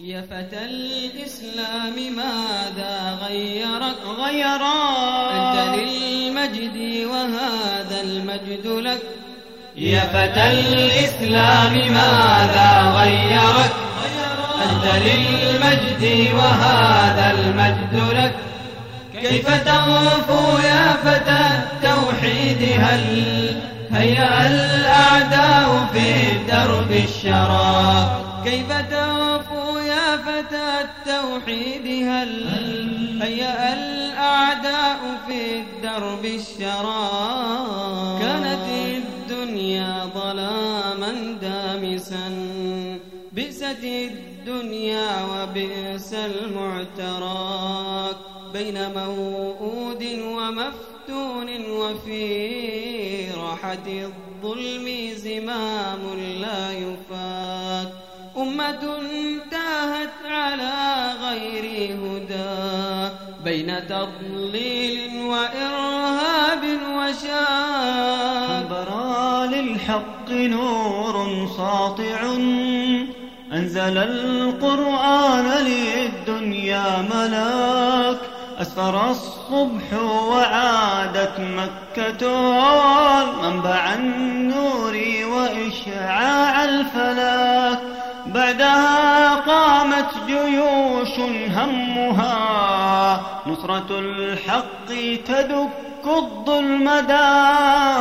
يا فتى الإسلام ماذا غيرك؟ غيرك أنت للمجد وهذا المجد لك. يا فتى الإسلام ماذا غيرك؟ أنت للمجد وهذا المجد لك. كيف تغفو يا فتى التوحيد؟ هل هيأ الأعداء في درب الشرى؟ كيف تغفو يا فتى التوحيد؟ هل هيأ الأعداء في درب الشرى؟ كانت الدنيا ظلاما دامسا، بئست الدنيا وبئس المعتراك، بين موؤود ومفتون وفي راحة الظلم زمام لا يفاك. أمة تاهت على غير هدى، بين تضليل وإرهاب وشاك. برا للحق نور ساطع، أنزل القرآن للدنيا ملاك. أسفر الصبح وعادت مكة منبع النور وإشعاع الفلاك. بعدها قامت جيوش همها نصرة الحق تدك الظلم داك.